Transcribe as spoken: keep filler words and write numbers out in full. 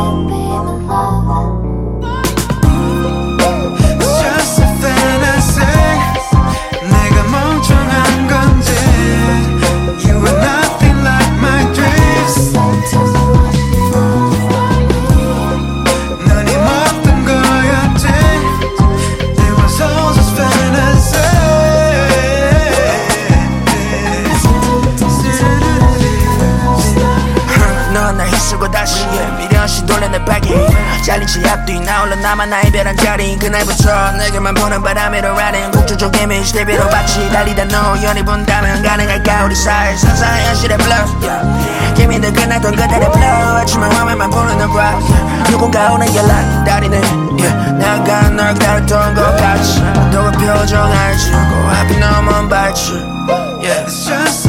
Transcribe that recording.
잘린 지 앞뒤 나홀로 나만 나의 별한 자리 그날부터 내게만 보는 바람으로 라는 국주적 이미지 대비로 같이 달리다 너 연이 본다면 가능할까 우리 사이 상상의 현실의 blur yeah. 기민들 끝났던 그날의 blur 아침에 화면만 보는 널 봐 누군가 오는 연락 기다리네 yeah. 내가 널 기다렸던 것 같이 너의 표정 알지 그 앞이 너무 밝지 yeah.